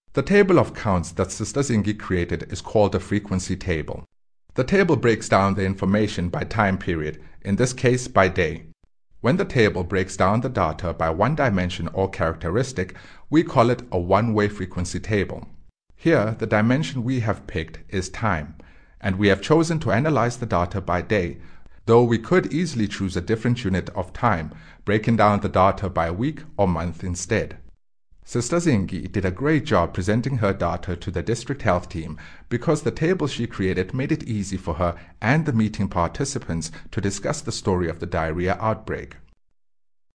The table of counts that Sister Zingi created is called a frequency table. The table breaks down the information by time period, in this case by day. When the table breaks down the data by one dimension or characteristic, we call it a one-way frequency table. Here, the dimension we have picked is time, and we have chosen to analyze the data by day, though we could easily choose a different unit of time, breaking down the data by week or month instead. Sister Zingi did a great job presenting her data to the district health team because the table she created made it easy for her and the meeting participants to discuss the story of the diarrhea outbreak.